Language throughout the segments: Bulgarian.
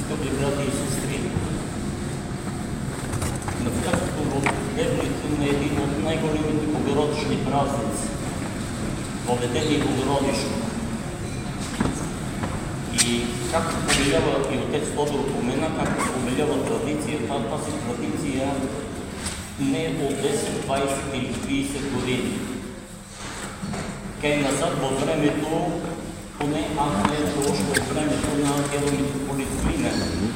Скъпи брати и сестри, навлязохме в дневните на един от най-големите богородични празници – Въведение Богородично. И както повелява и отец Тодор упомена, както повелява традицията, тази традиция не е от 10, 20 или 30 години. Кай назад във времето, поне аз не е още от времето на Геромитрополит Климен.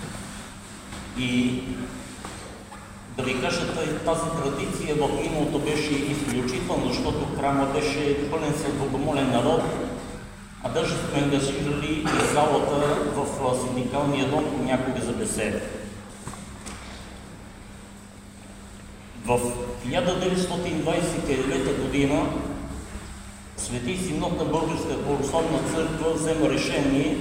И да ви кажа, тази традиция в миналото беше изключителна, защото храма беше пълен с богомолен народ, а даже сме ангажирали и залата в синдикалния дом понякога за беседа. В 1929 година Свети Синод на Българската православна църква взема решение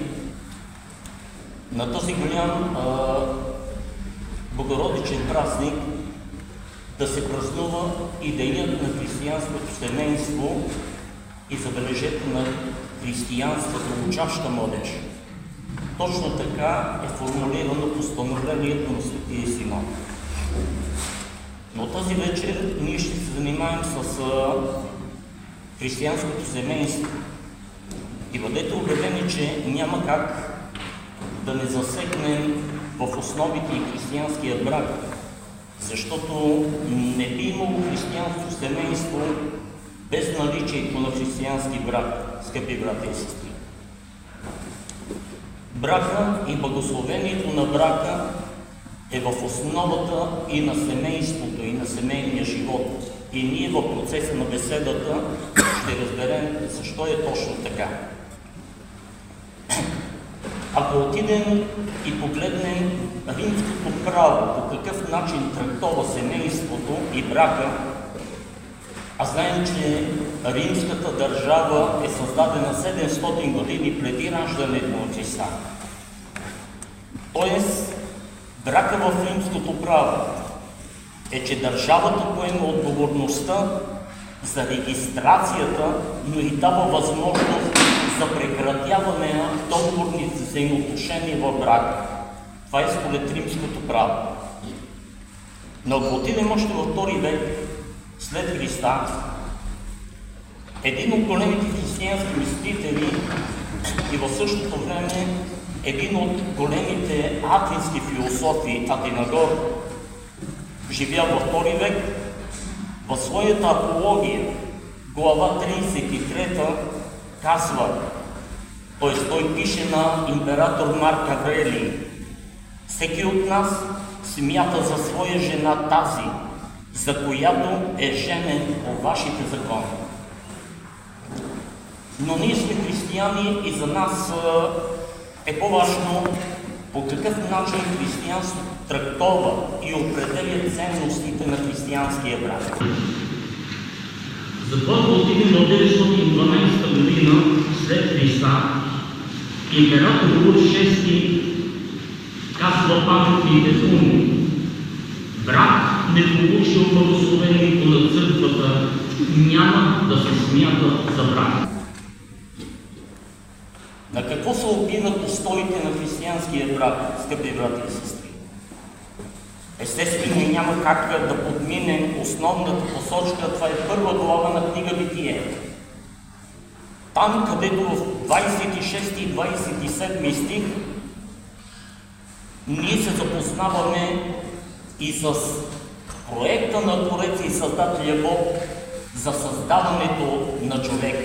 на този голям богородичен празник да се празнува и денят на християнското семейство и забележете на християнството учаща младеж. Точно така е формулирано постановлението на Светия Синод. Но тази вечер ние ще се занимаем с християнското семейство. И бъдете убедени, че няма как да не засегнем в основите и християнския брак, защото не би имало християнско семейство без наличието на християнски брак, скъпи брати и сестри. Брака и благословението на брака е в основата и на семейството, и на семейния живот. И ние в процеса на беседата ще разберем защо е точно така. Ако отидем и погледнем римското право, по какъв начин трактова семейството и брака, а знаем, че римската държава е създадена 700 години преди раждането на Христа. Тоест, брака в римското право е, че държавата поема отговорността за регистрацията, но и дава възможност за прекратяване на договорни взаимоотношения в брака. Това е според римското право. Но ако отидем още във втори век след Христа, един от големите християнски мислители и в същото време един от големите атински философи, Атинагор, живял във втори век, в своята апология, глава 33 казва, т.е. той пише на император Марк Аврелий: всеки от нас смята за своя жена тази, за която е женен по вашите закони. Но ние сме християни и за нас е по-важно по какъв начин християнството трактова и определя ценностите на християнския брак. Затова да отидем в 912 година след Христа, император Луд VI казва паметните думи: брак, не получил благословението на църквата, няма да се смята за брак. На какво се опират устоите на християнския брак, скъпи брати и сестри? Естествено, няма как да подминем основната посочка, това е първа глава на книга Битие. Там, където в 26 и 27 стих ние се запознаваме и с проекта на Творец и Създателя Бог за създаването на човека.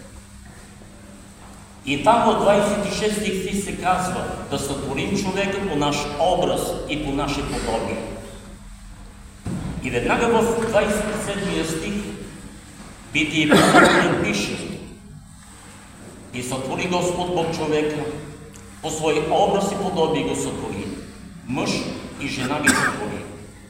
И там в 26 стих се казва да сътворим човека по наш образ и по наше подобие. И веднага в 27 стих Битие пише: и сътвори Господ Бог човека, по свой образ и подобие го сътвори, мъж и жена ги сътвори.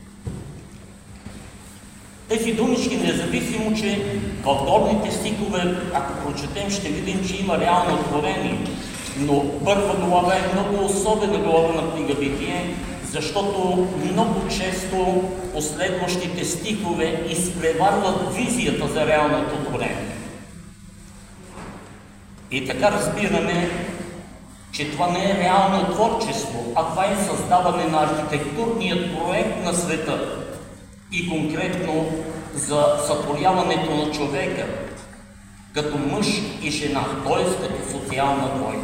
Тези думички, независимо, че в горните стихове, ако прочетем, ще видим, че има реално творение. Но първа глава е много особена глава на книга Битие, защото много често последващите стихове изпреварват визията за реалното творение. И така разбираме че това не е реално творчество, а това е създаване на архитектурният проект на света и конкретно за сътворяването на човека като мъж и жена, т.е. като социална двойка.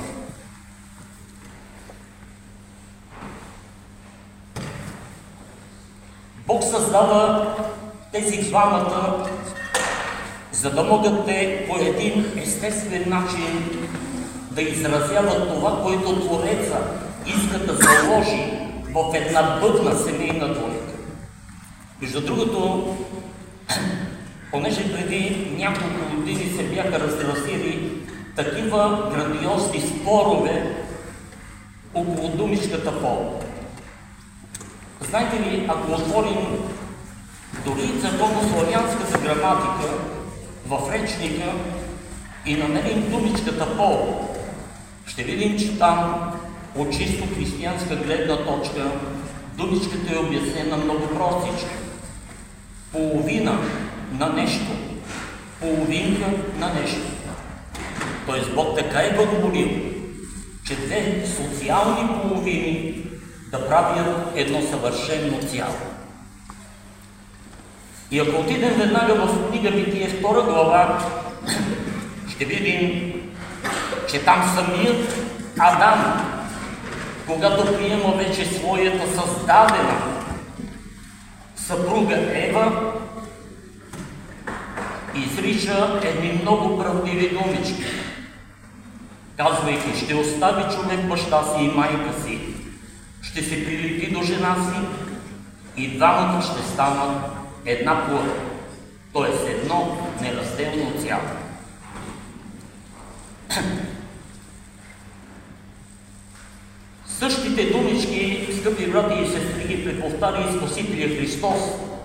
Бог създава тези двамата, за да могат те по един естествен начин да изразяват това, което Твореца иска да заложи в една бъдна семейна двойка. Между другото, понеже преди няколко години се бяха разразили такива грандиозни спорове около думичката пол. Знаете ли, ако отворим дори църковнославянската граматика в речника и намерим думичката пол, ще видим, че там от чисто християнска гледна точка думичката е обяснена много простичко. Половина на нещо, половинка на нещо. Тоест Бог така е благоволил, че две социални половини да правят едно съвършено цяло. И ако отидем веднага в книга Битие 2 глава, ще видим, че там самият Адам, когато приема вече своята създадена съпруга Ева, изрича едни много правдиви думички, казвайки: ще остави човек баща си и майка си, ще се прилепи до жена си и двамата ще станат една плът, т.е. едно неразделно цяло. Същите думички, скъпи брати и сестри, ги преповтаря и Спасителя Христос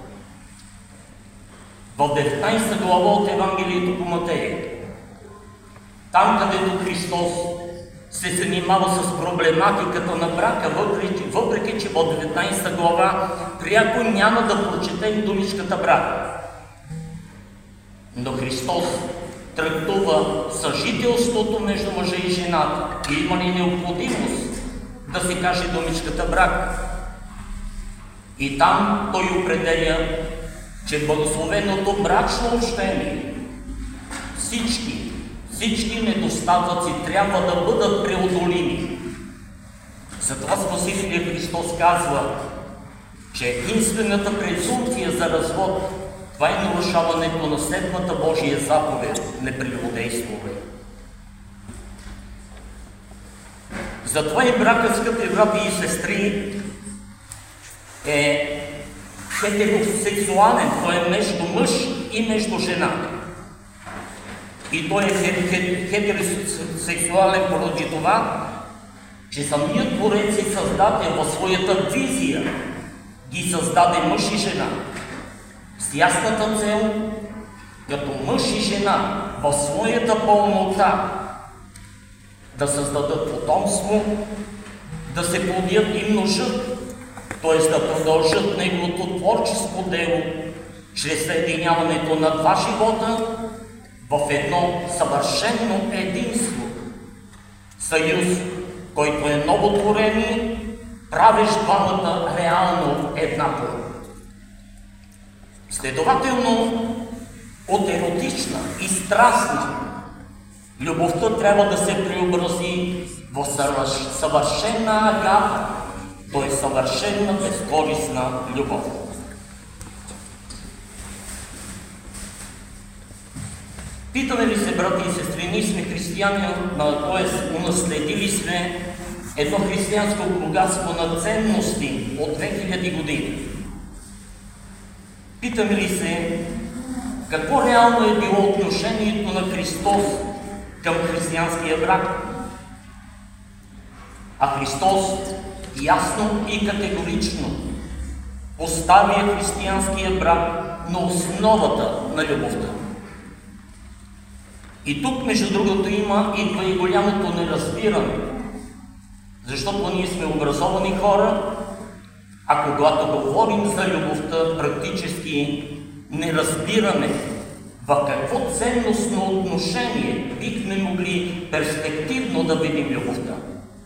в 19 глава от Евангелието по Матея. Там, където Христос се занимава с проблематиката на брака, въпреки че в 19 глава пряко няма да прочетем думичката брак. Но Христос трактува съжителството между мъжа и жената. И има ли необходимост да се каже думичката брак? И там той определя, че благословеното брачно общение, всички недостатъци трябва да бъдат преодолими. Затова Спасителят Христос казва, че единствената презумпция за развод, това е нарушаването на 7-та Божия заповед – не прелюбодействувай. Затова и бракът, скъпи брати и сестри, е хетеросексуален, той е между мъж и между жена. И той е хетеросексуален поради това, че самият Творец и Създател в своята визия ги създаде мъж и жена с ясната цел, като мъж и жена в своята пълнота да създадат потомство, да се плодят и множат, т.е. да продължат неговото творческо дело чрез съединяването на два живота в едно съвършено единство. Съюз, който е ново творение, правещ двамата реално еднакво. Следователно, от еротична и страстна, любовта трябва да се преобрази в съвършена агата, т.е. съвършена безкорисна любов. Питаме ли се, брати и сестри, ние сме християни, т.е. унаследили сме едно християнско богатство на ценности от 2000 години. Питаме ли се, какво реално е било отношението на Христос към християнския брак? А Христос ясно и категорично поставя християнския брак на основата на любовта. И тук, между другото, идва и голямото неразбиране, защото ние сме образовани хора, а когато говорим за любовта, практически не разбираме в какво ценностно отношение бихме могли перспективно да видим любовта.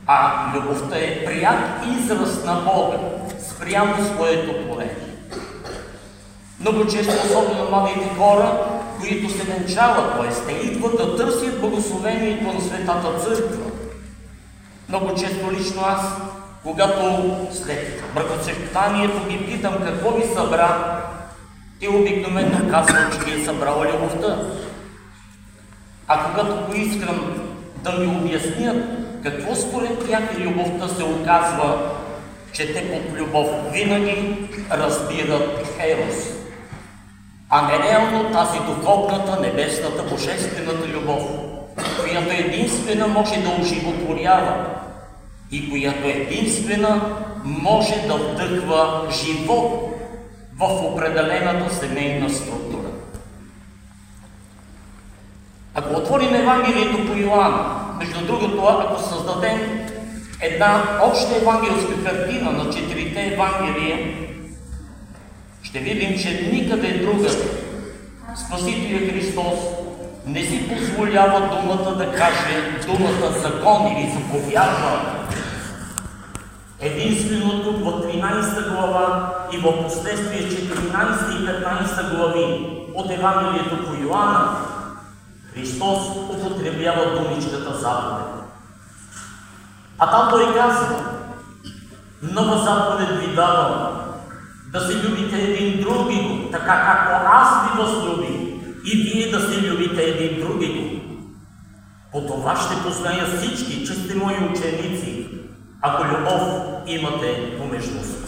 А любовта е пряк израз на Бога спрямо своето творение. Много често, особено младите хора, които се венчават, т.е. те идват да търсят благословението на Светата Църква. Много често лично аз, когато след бракосъчетанието ги питам какво ви събра, те обикновено казват, че ги е събрала любовта. А когато поискам да ми обяснят какво според тях любовта, се оказва, че те под любов винаги разбират ерос, а не реално тази духовната, небесната, божествената любов, която единствена може да оживотворява и която единствена може да вдъхва живот в определената семейна структура. Ако отворим Евангелието по Йоанна, между другото, ако създадем една обща евангелска картина на 4-те Евангелия, ще видим, че никъде другаде Спасителя Христос не си позволява думата да каже думата закон или заповядва. Единствено тук в 13 глава и в последствие 14 и 15 глави от Евангелието по Йоанна Христос употребява думичката заповед. А там той казва: нова заповед ви давам, да се любите един други, така както аз ви възлюбих, и вие да се любите един други. По това ще позная всички, че сте мои ученици, ако любов имате помежду си.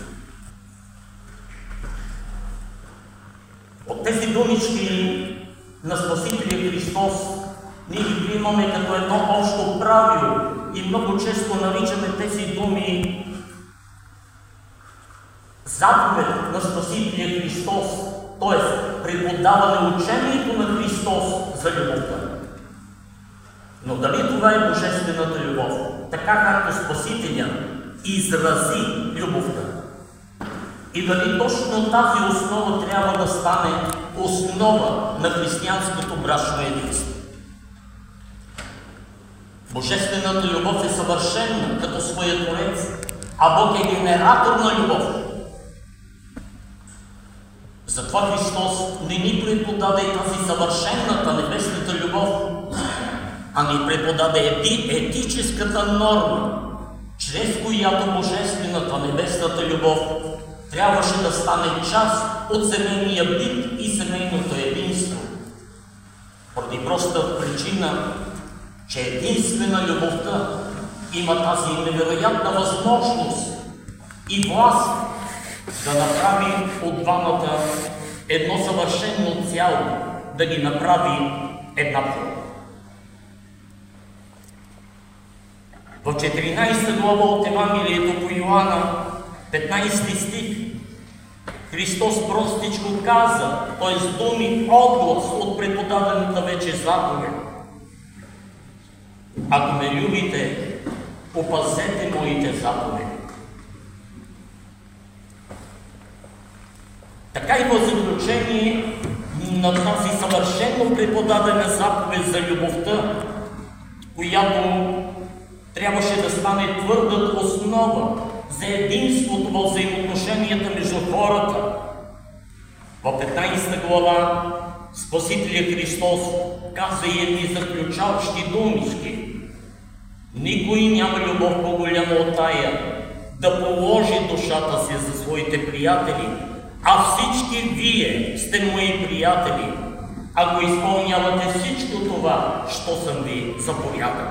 От тези думички на Спасителя Христос ние ги приемаме като едно общо правило и много често наричаме тези думи заповед на Спасителя Христос, т.е. преподаване учението на Христос за любовта. Но дали това е божествената любов, така както Спасителя изрази любовта? И дали точно тази основа трябва да стане основа на християнското брачно единство? Божествената любов е съвършена като своя Творец, а Бог е генератор на любов. Затова Христос не ни преподаде тази съвършената небесната любов, а ни преподаде етическата норма, чрез която божествената небесната любов трябваше да стане част от семейния бит и семейното единство. Поради проста причина, че единствена любовта има тази невероятна възможност и власт да направи от двамата едно съвършено цяло, да ги направи еднакво. В 14 глава от Евангелието по Йоанна, 15 стих, Христос простичко каза, т.е. думи, отглас от преподадената вече заповед: ако ме любите, опазете моите заповеди. Така и в заключение на тази съвършено преподадена заповед за любовта, която трябваше да стане твърда основа за единството в взаимоотношенията между хората. В 15 глава Спасителя Христос каза и едни заключаващи думички: никой няма любов по-голяма от тая да положи душата си за своите приятели, а всички вие сте мои приятели, ако изпълнявате всичко това, що съм ви заповядал.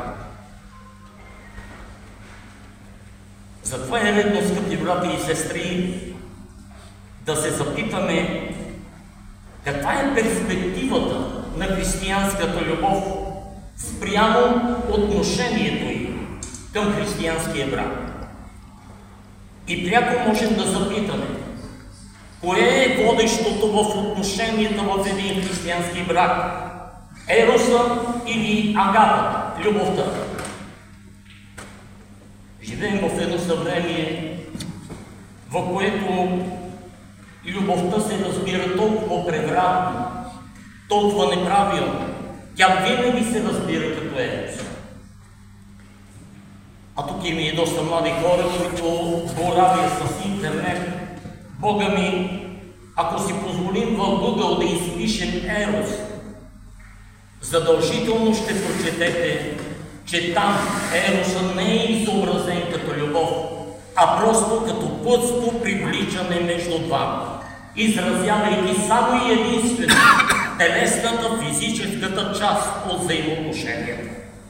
Затова е редно, скъпи брати и сестри, да се запитаме каква е перспективата на християнската любов спрямо отношението ѝ към християнския брак. И пряко можем да запитаме: кое е водещото в отношенията в един християнски брак? Ероса или агапата, любовта? Живеем в едно съвремие, в което любовта се разбира толкова превратно, толкова неправилно. Тя винаги се разбира като ерос. а тук има и доста млади хора, които боравят с интернет. Бога ми, ако си позволим в Google да изпишем Ерос, задължително ще прочетете, че там Ероса не е изобразен като любов, а просто като плътско привличане между двама, изразявайки само и единствено телесната, физическата част от взаимоотношенията.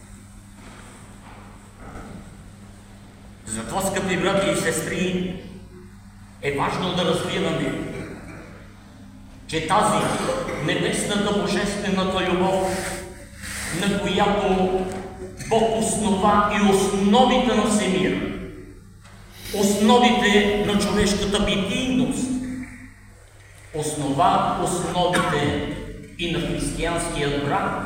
Затова, скъпи брати и сестри, е важно да разбираме, че тази небесната божествената любов, на която Бог основа и основите на всемира, основите на човешката битийност, основа основите и на християнския брак,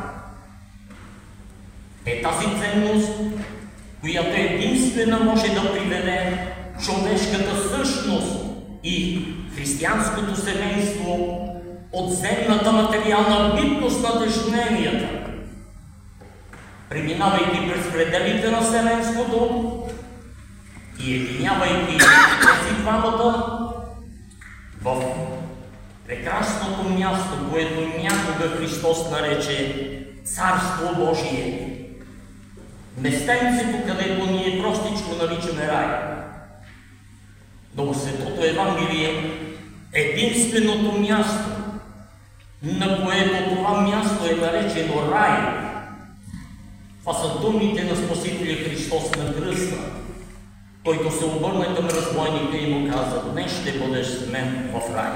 е тази ценност, която единствена може да приведе човешката същност и християнското семейство от земната материална битност на тъжденията, преминавайки през пределите на вселенското и единявайки тези двамата в прекрасното място, което някога Христос нарече Царство Божие. Местенцето, където ние простичко наричаме рай. Но в Светото Евангелие единственото място, на което това място е наречено рай, това са думите на Спасителя Христос на кръста, който се обърна към разбойника и му каза: днес ще бъдеш с мен в рай.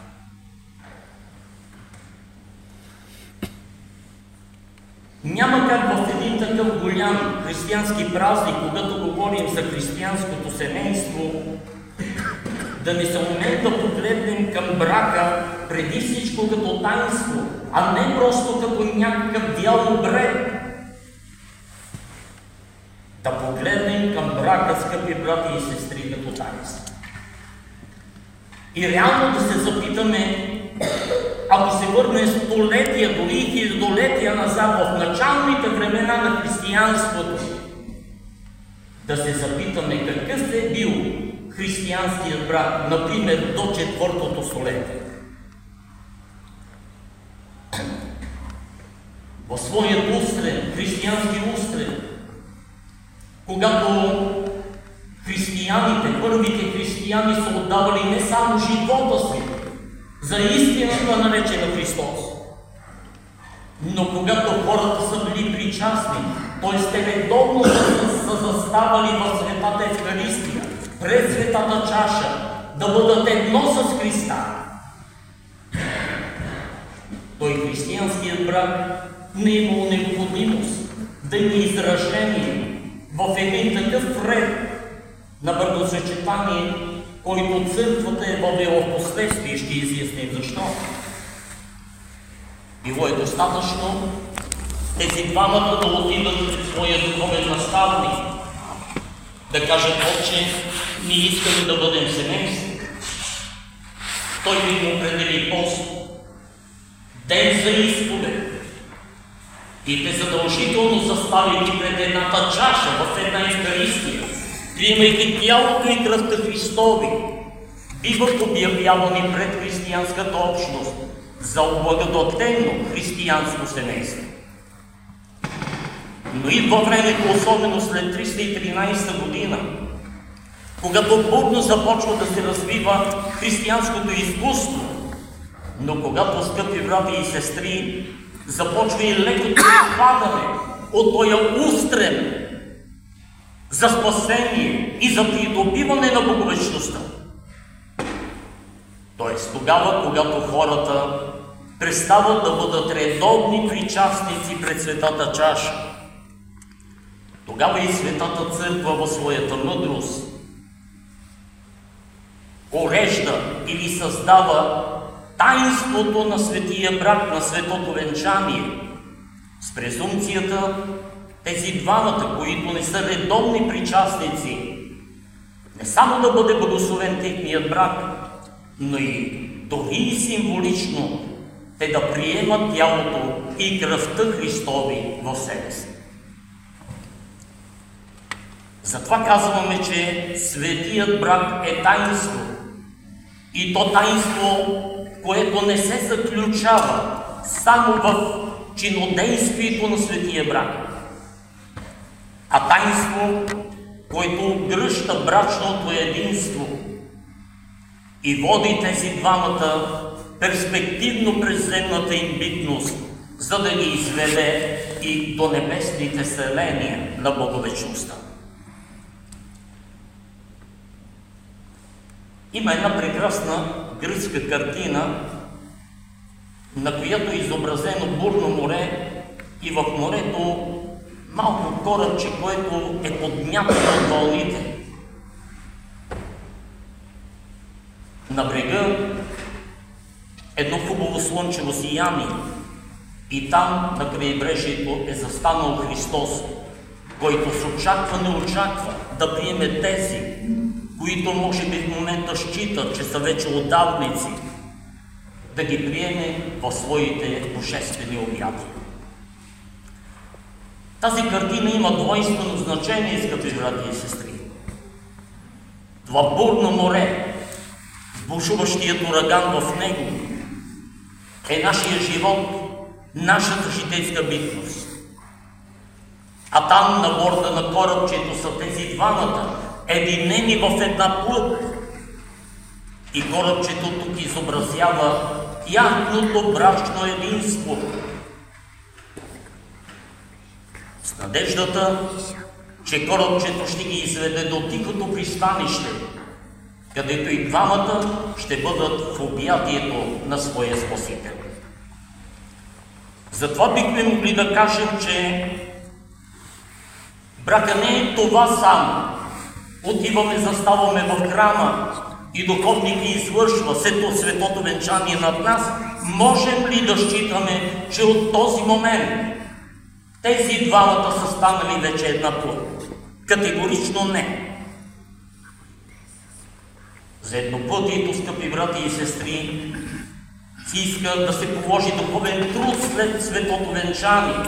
Няма как в един такъв голям християнски празник, когато говорим за християнското семейство, да не се умеем да погледнем към брака преди всичко като таинство, а не просто като някакъв дял обред. Да погледнем към брака, скъпи брати и сестри, като таинство. И реално да се запитаме, ако се върне столетия, дори хилядолетия назад, в началните времена на християнството, да се запитаме какъв е бил християнският брак, например, до 4-то столетие. В своят устрем, християнски устрем, когато християните, първите християни са отдавали не само живота си за истината, наречена Христос, но когато хората са били причастни, т.е. те редовно са заставали в Светата Евхаристия, пред Светата чаша, да бъдат едно с Христа. Той християнският брак не е имал необходимост да има изражение в един такъв ред на бракосъчетание, който църквата е въвела в последствие, ще изясним защо. Било е достатъчно тези двамата да отидат пред своя духовен наставник, да кажат: Отче, ние искаме да бъдем семейство. Той би им определи пост, ден за изповед, и те задължително заставили пред едната чаша в една Евхаристия, приемайки тялото и кръвта Христови, биват обявявани пред християнската общност за облагодетелно християнско семейство. Но идва времето, особено след 313 година, когато бурно започва да се развива християнското изкуство, но когато, скъпи брати и сестри, започва и лекото изпадане от този устрем за спасение и за придобиване на боговечността. Тоест тогава, когато хората престават да бъдат редовни причастници пред Светата чаша, тогава и Светата Църква във своята мъдрост урежда или създава таинството на светия брак, на светото венчание, с презумпцията тези двамата, които не са редовни причастници, не само да бъде благословен техният брак, но и дори и символично те да приемат тялото и кръвта Христови в себе си. Затова казваме, че светият брак е таинство. И то таинство, което не се заключава само в чинодействието на светия брак, а таинство, което гръща брачното единство и води тези двамата перспективно през земната им битност, за да ги изведе и до небесните селения на Боговечността. Има една прекрасна гръцка картина, на която е изобразено бурно море и в морето малко корабче, което е подмятано от вълните. На брега едно хубаво слънчево сияние и там на крайбрежието е застанал Христос, който с очакване очаква да приеме тези, които може би в момента считат, че са вече отдавници, да ги приеме в своите божествени обятия. Тази картина има двойствено значение, скъпи брати и сестри. Това бурно море, бушуващият ураган в него, е нашия живот, нашата житейска битност. А там на борда на корабчето са тези двамата, единени в една плът. И корабчето тук изобразява тяхното брачно единство. С надеждата, че корабчето ще ги изведе до тихото пристанище, където и двамата ще бъдат в обятието на своя Спасител. Затова бихме могли да кажем, че брака не е това само. Отиваме, заставаме в храма и духовник ги извършва светото венчание над нас. Можем ли да считаме, че от този момент тези двамата са станали вече една плът? Категорично не. За еднопътието, скъпи брати и сестри, си иска да се положи духовен труд след светото венчание.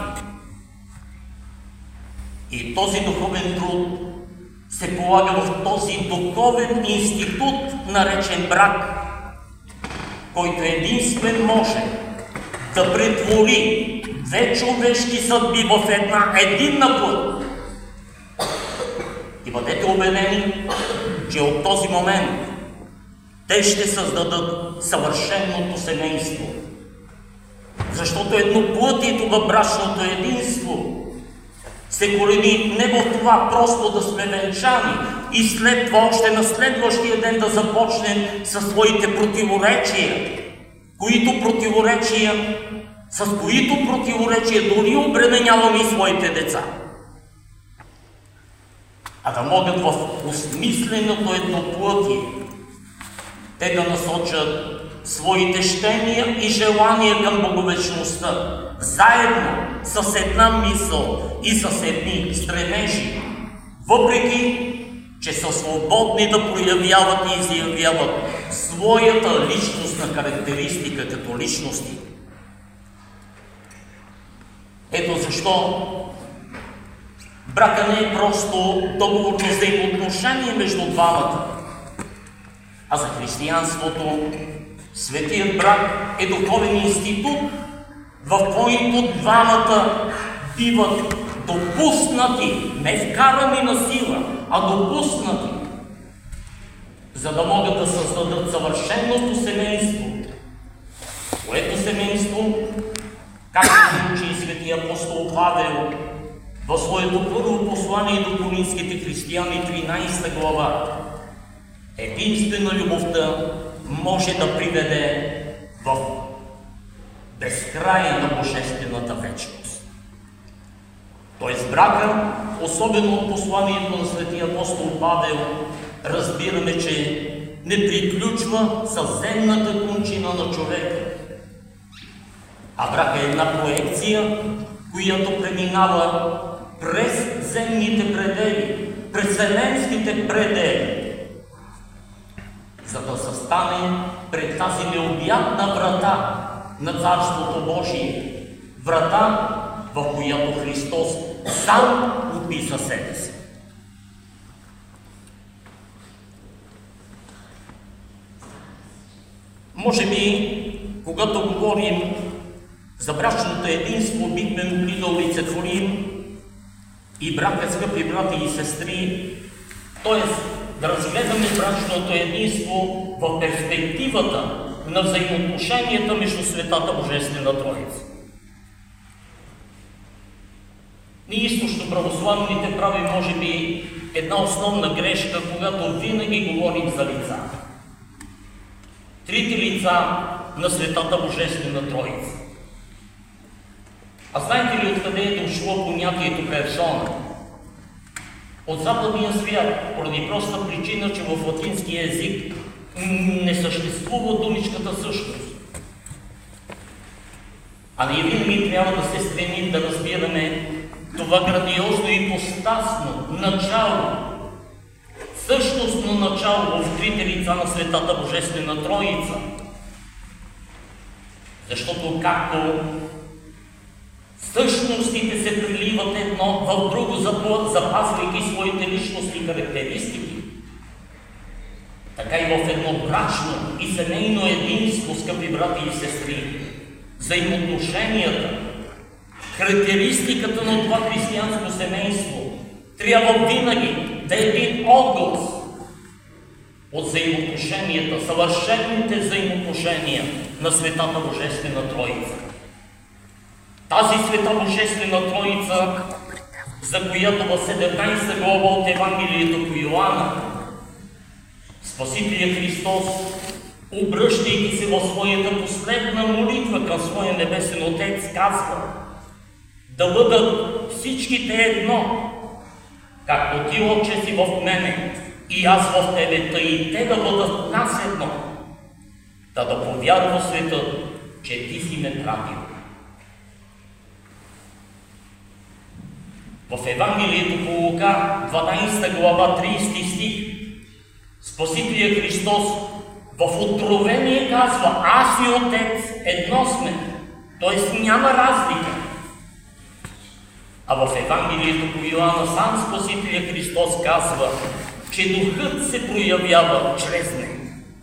И този духовен труд се полага в този духовен институт, наречен брак, който единствен може да претвори две човешки съдби в една единна плът. И бъдете убедени, че от този момент те ще създадат съвършеното семейство. Защото едноплътието в брачното единство се корени не в това просто да сме венчани и след това още на следващия ден да започнем със своите противоречия, с които противоречия дори обременяваме и своите деца. А да могат в осмисленото едноплътие те да насочат своите щения и желания към Боговечността, заедно с една мисъл и с едни стремежи, въпреки че са свободни да проявяват и изявяват своята личностна характеристика като личности. Ето защо брака не е просто договорно взаимоотношение между двамата, а за християнството светият брак е духовен институт, в който двамата биват допуснати, не вкарани на сила, а допуснати, за да могат да създадат съвършеното семейство, което семейство, както учи и светия апостол Павел в своето първо послание до коринските християни, 13 глава, единствено любовта може да приведе в безкрая на божествената вечност. Тоест брака, особено от посланието на светия апостол Павел, разбираме, че не приключва със земната кончина на човека. А брак е една проекция, която преминава през земните предели, през вселенските предели, за да застане пред тази необятна врата на Царството Божие, врата, в която Христос сам описа себе си. Може би, когато говорим за брачното единство, бихме могли да олицетворим и брака, скъпи брати и сестри, т.е. да разгледаме брачното единство в перспективата на взаимоотношенията между Светата Божествена Троица. Ние източно православните правим, може би, една основна грешка, когато винаги говорим за лица. Трите лица на Светата Божествена Троица. А знаете ли откъде е дошло понятието персона? От западния свят, поради проста причина, че в латинския език не съществува думичката същност. А ние винаги трябва да се стремим да разбираме това грандиозно и постасно начало, същностно начало в трите лица на Светата Божествена Троица. Защото както същностите се приливат едно в друго, запазвайки своите личностни характеристики, така и в едно брачно и семейно единство, скъпи брати и сестри, взаимоотношенията, характеристиката на това християнско семейство трябва винаги да е един отглас от взаимоотношенията, съвършените взаимоотношения на Светата Божествена Троица. Тази Света Божествена Троица, за която в 17 глава от Евангелието по Йоанна Спасителят Христос, обръщайки се в своята последна молитва към своя Небесен Отец, казва: да бъдат всичките едно, както Ти, Отче, си в мене и аз в Тебе, тъй и те да бъдат нас едно, да повярва светът, че Ти си ме пратил. В Евангелието по Лука, 12 глава, 30 стих, Спасителят Христос в откровение казва: аз и Отец едно сме, т.е. няма разлика. А в Евангелието по Йоанна сам Спасителят Христос казва, че Духът се проявява чрез него.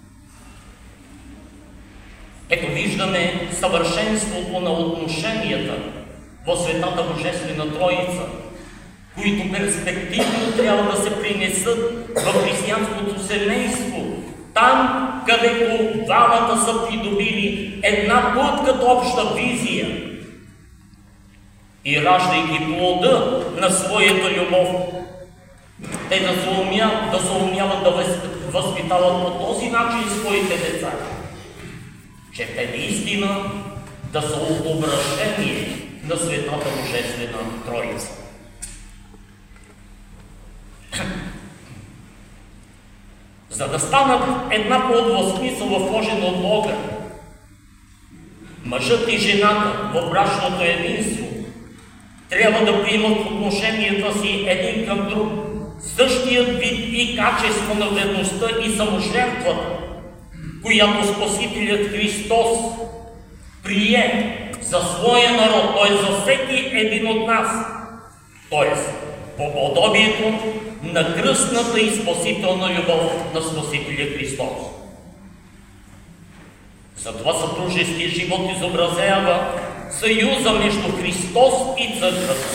Ето виждаме съвършенството на отношенията в Светата Божествена Троица, които перспективно трябва да се принесат в християнското семейство, там, където двамата са придобили една плътката обща визия и раждайки плода на своята любов, те да се умяват да възпитават по този начин своите деца, че те наистина да са обращение на Светата Божествена Троица. За да станат една плодова смисъл вложена от Бога, мъжът и жената в брачното единство трябва да приемат в отношенията си един към друг същият вид и качество на верността и саможертвата, която Спасителят Христос прие за своя народ, т.е. за всеки един от нас, т.е. по подобието на кръстната и спасителна любов на Спасителя Христос. Затова съпружеския живот изобразява съюза между Христос и Църквата.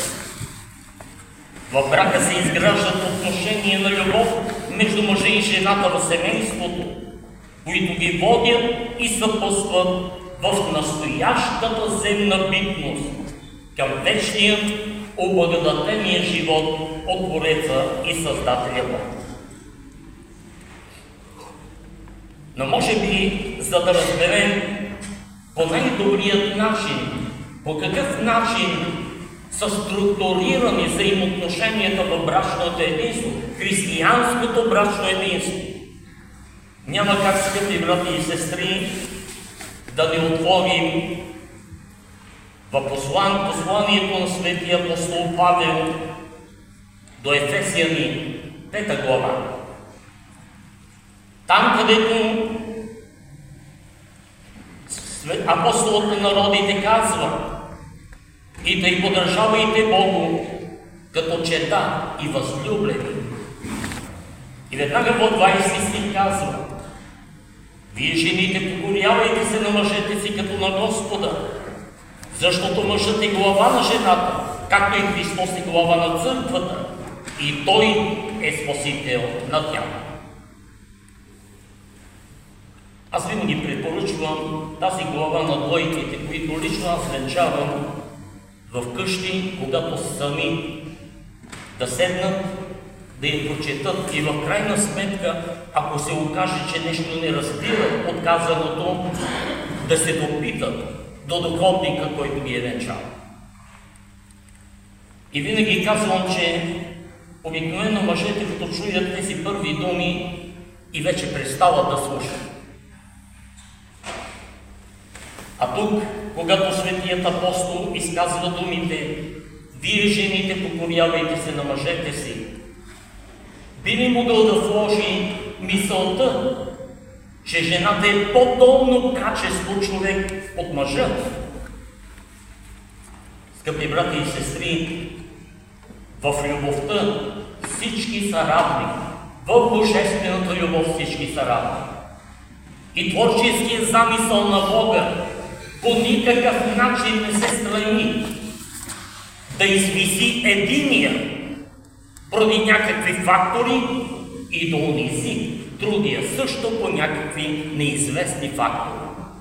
В брака се изграждат отношения на любов между мъжа и жената в семейството, които ги водят и съпътстват в настоящата земна битност към вечния облагодатения живот от Твореца и Създателя Бог. Но може би, за да разберем по най-добрият начин, по какъв начин са структурирани взаимоотношенията в брачното единство, християнското брачно единство, няма как, скъпи брати и сестри, да не отворим в посланието на светия апостол Павел до Ефесяни, 5 глава. Там, където апостолът на народите казва: и да й поддържавайте Богу като чета и възлюблени. И веднага в 20 стих казва: Вие, жените, покорявайте се на мъжете си като на Господа, защото мъжът е глава на жената, както и Христос е глава на църквата, и Той е спасител на тях. Аз винаги препоръчвам тази глава на двойките, които лично аз венчавам в къщи, когато са сами, да седнат, да я прочетат и в крайна сметка, ако се окаже, че нещо не разбират от казаното, да се допитат до духовника, който ги е венчал. И винаги казвам, че обикновено мъжете, като чуят тези първи думи, и вече престават да слушат. А тук, когато Светият апостол изказва думите «Вие, жените, покорявайте се на мъжете си», би ли могъл да вложи мисълта, че жената е по-долно качество човек от мъжа? Скъпи брати и сестри, в любовта всички са равни. В божествената любов всички са равни. И творческият замисъл на Бога по никакъв начин не се страни да извиси единия поради някакви фактори и да унизи другия също по някакви неизвестни фактори.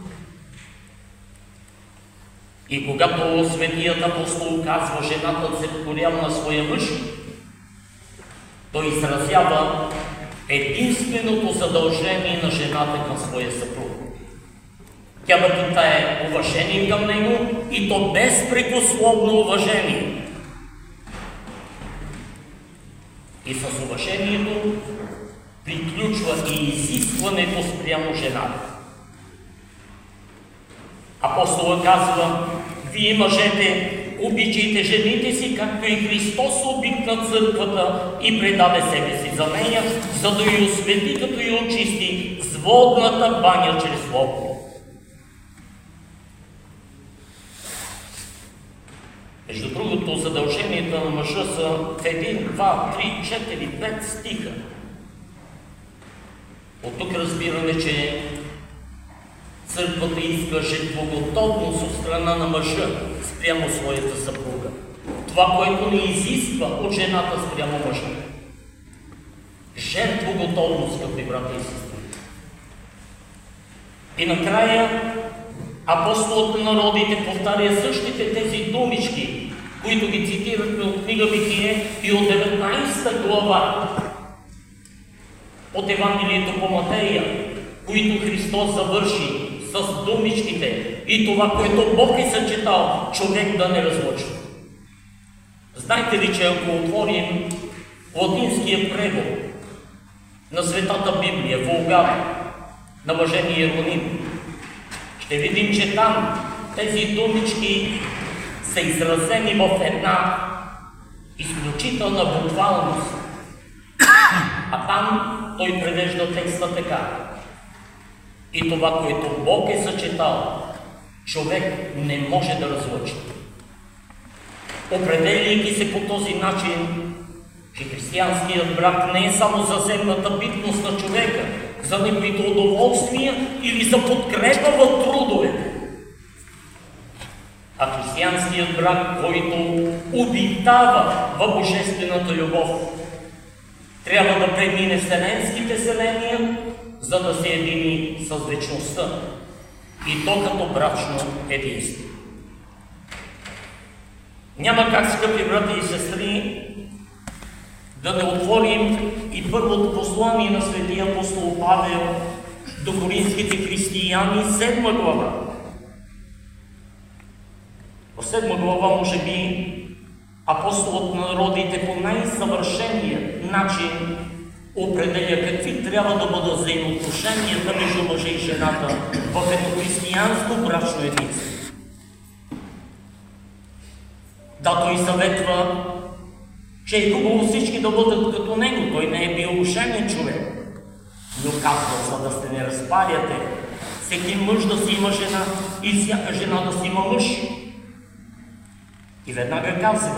И когато Светият апостол казва, жената се покорява на своя мъж, той изразява единственото задължение на жената към своя съпруг. Тя да питае уважение към него, и то безпрекословно уважение. И с уважението приключва и изискването спрямо жената. Апостолът казва: вие, мъжете, обичайте жените си, както и Христос обикна църквата и предаде себе си за нея, за да я освети, като я очисти с водната баня чрез Словото. Между другото, задълженията на мъжа са в 1, 2, 3, 4, 5 стиха. От тук разбираме, че църквата иска жертвоготовност от страна на мъжа спрямо своята съпруга. Това, което не изисква от жената спрямо мъжа. Жертвоготовност, скъпи брати и сестри. И накрая апостолът на народите повтаря същите тези думички, които ги цитирахме от книга Битие и от 19 глава от Евангелието по Матея, които Христос завърши с думичките и това, което Бог е съчетал, човек да не разлучи. Знаете ли, че ако отворим латинския превод на Светата Библия, Вулгата, на Блажен Иероним, ще видим, че там тези думички са изразени в една изключителна буквалност. А там той превежда текста така: и това, което Бог е съчетал, човек не може да разлучи. Определяйки се по този начин, че християнският брак не е само за земната битност на човека, за неговите удоволствия или за подкрепа в трудовете, а християнският брак, който обитава в божествената любов, трябва да премине вселенските селения, за да се едини с вечността, и то като брачно единство. Няма как, скъпи брати и сестри, да не отворим и първото послание на Светия апостол Павел до коринските християни, 7 глава. В 7 глава, може би, апостолът на народите по най-съвършения начин определя какви трябва да бъдат взаимоотношенията между мъжа и жената в едно християнско брачно единство. Да, той съветва, че е хубаво всички да бъдат като него. Той не е бил оженен човек. Но казва, за да сте не разпаляте, всеки мъж да си има жена и всяка жена да си има мъж. И веднага казва: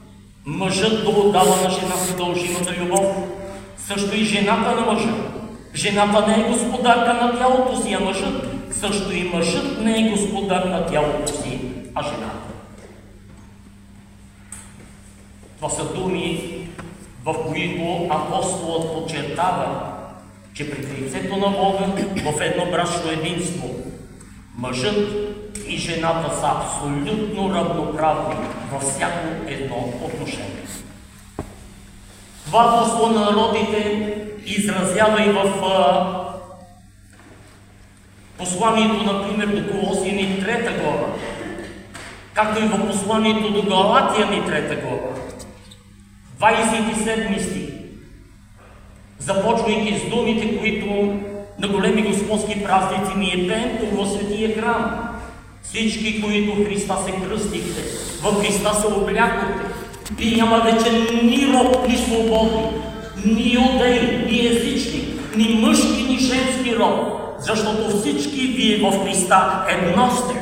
мъжът да отдава на жена си дължимата любов, също и жената на мъжа. Жената не е господарка на тялото си, а мъжът. Също и мъжът не е господар на тялото си, а жената. Това са думи, в които апостолът подчертава, че пред лицето на Бога в едно брачно единство мъжът и жената са абсолютно равноправни във всяко едно отношение. Това апостол на народите изразява и в посланието, например, до Колосяни 3 глава, както и в посланието до Галатяни 3 глава, 27 стих, започвайки с думите, които на големи господски празници ние пеем тук в Светия храм. Всички, които Христа се кръстихте, в Христа се облякохте, и няма вече ни роб, ни свободни, ни юдеи, ни езични, ни мъжки, ни женски роб, защото всички вие в Христа едно сте.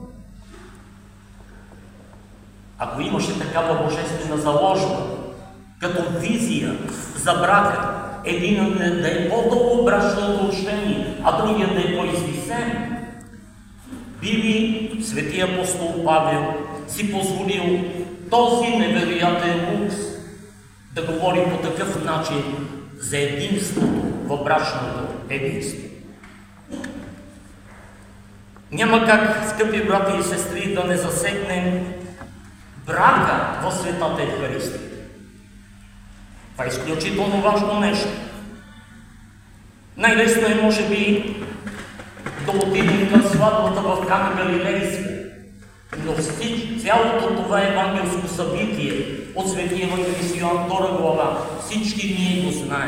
Ако имаше такава божествена заложба, като визия за брака, един да е по-дълго брачно отношение, а другия да е по-извисен, би ли светия апостол Павел си позволил този невероятен лукс да говори по такъв начин за единството в брачното единство? Няма как, скъпи брати и сестри, да не засегнем брака в Светата Евхаристия. Това е изключително важно нещо. Най-лесно е, може би, да отидем към сватбата в Кана Галилейска, но цялото това евангелско събитие от Светия евангелист Йоан 2 глава, всички ние го знаем.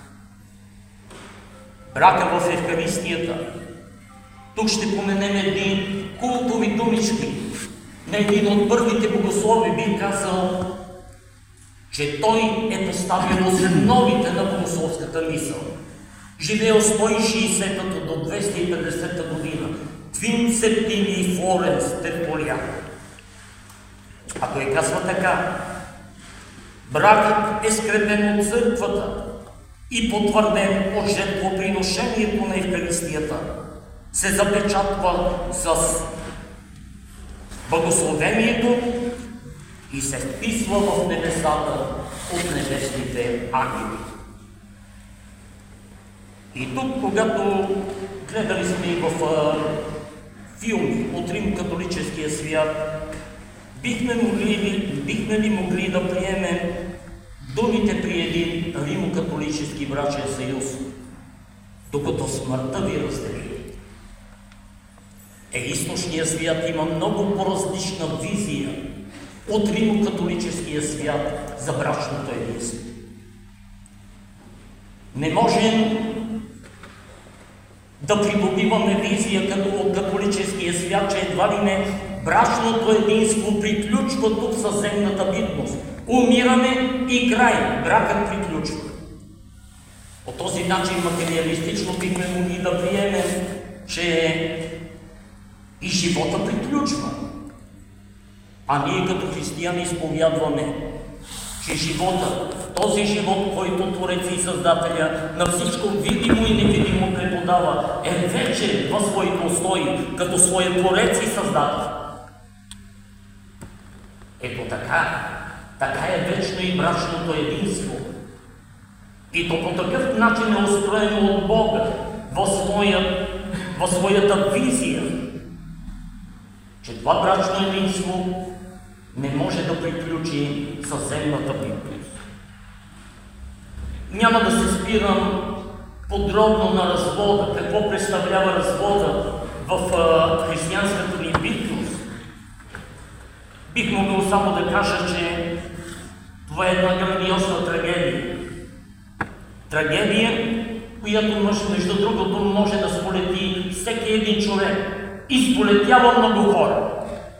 Брака в Евхаристията. Тук ще поменем едни култови думички на един от първите богослови, би казал, че той е поставил основите на богословската мисъл. Живеел 160-та до 250-та година. Твин Септимий Флоренс Тертулиан. А той казва така: бракът е скрепен от църквата и потвърден от жертвоприношението на Евхаристията. Се запечатва с благословението и се вписва в небесата от небесните ангели. И тук, когато гледали сме в филми от Рим-католическия свят, бихме ли могли да приемем думите при един римо-католически брачен съюз, докато смъртта ви раздели? Източният свят има много по-различна визия от римо-католическия свят за брачното единство. Не можем да придобиваме визия като от католическия свят, че едва ли не брачното единство приключва тук със земната битност. Умираме и край, бракът приключва. По този начин материалистично бихме могли да приемем, че и живота приключва. А ние като християни изповядваме, че живота, този живот, който Творец и Създателя на всичко видимо и невидимо преподава, е вече в своите устои, като своя Творец и Създател. Ето така е вечно и брачното единство. И то по такъв начин е устроено от Бога в своята визия, че това брачно единство не може да приключи със земната битност. Няма да се спирам подробно на развода, какво представлява развода в християнската ни битност. Бих могъл само да кажа, че това е една грандиозна трагедия. Трагедия, която между другото може да сполети всеки един човек и сполетява много хора.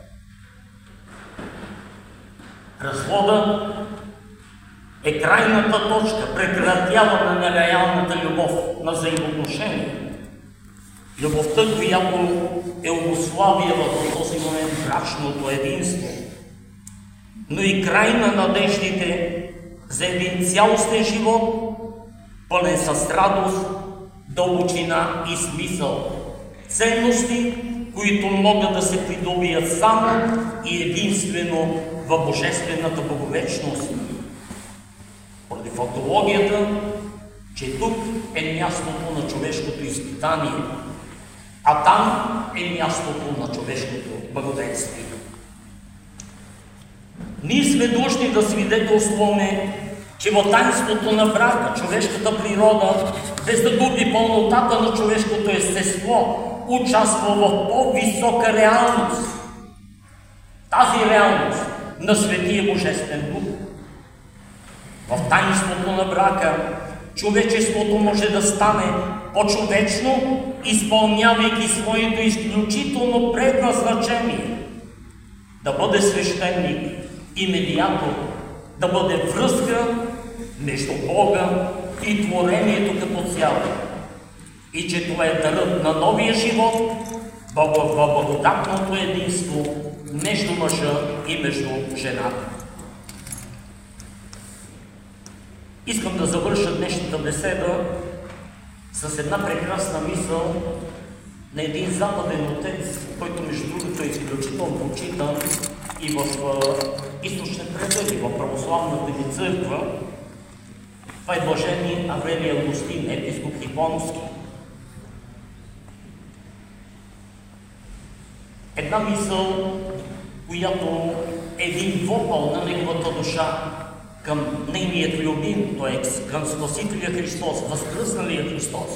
Развода е крайната точка, прекратяване на нереалната любов, на взаимоотношения. Любовта, която е обуславила в този момент брачното единство, но и край на надеждите за един цялостен живот, пълен с радост дълбочина и смисъл. Ценности, които могат да се придобият само и единствено в Божествената Боговечност. Поради фактологията, че тук е мястото на човешкото изпитание, а там е мястото на човешкото благоденствие. Ние сме длъжни да свидетелстваме, че в таинството на брака човешката природа, без да губи пълнотата на човешкото естество, участва в по-висока реалност. Тази реалност на Светия Божествен Дух. В таинството на брака човечеството може да стане по-човечно, изпълнявайки своето изключително предназначение. Да бъде свещеник и медиатор, да бъде връзка между Бога и творението като цяло. И че това е дарът на новия живот в благодатното единство между мъжа и между жената. Искам да завърша днешната беседа с една прекрасна мисъл на един западен отец, който между другото е изключително почитан и в източни предели, в православната ни църква. Това е блажени Аврелий Августин, епископ Хипонски. Една мисъл, която е един вопъл на неговата душа към нейният любим, т.е. към Спасителя Христос, възкръсналия Христос.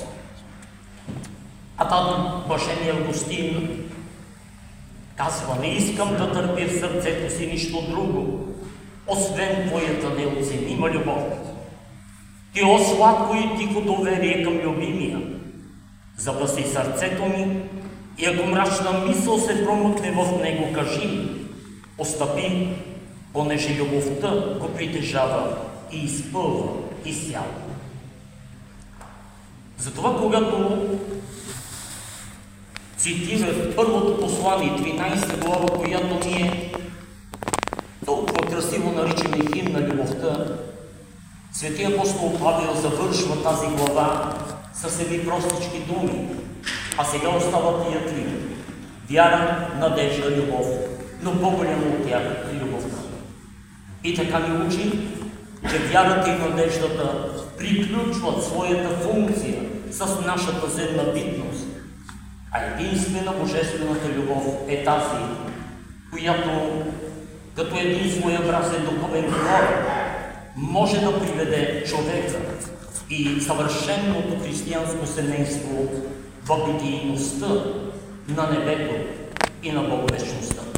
А там блажения Августин казва: не искам да търпя в сърцето си нищо друго, освен твоята неоценима любов. Ти, о сладко и тихо доверие към любимия, забаси сърцето ми и ако мрачна мисъл се промъкне в него, кажи ми: остъпи, понеже любовта го притежава и изпълва изцяло. Затова, когато цитирах първото послание, 13 глава, която ние толкова красиво наричаме химн на любовта, Светия апостол Павел завършва тази глава с едни простички думи. А сега остават тия три: вяра, надежда, любов, но по-голямо от тях е любовта. И така ни учи, че вярата и надеждата приключват своята функция с нашата земна битност. А единствена божествената любов е тази, която като един своеобразен духовен кораб може да приведе човека и съвършеното християнско семейство в битийността на небето и на Боговечността.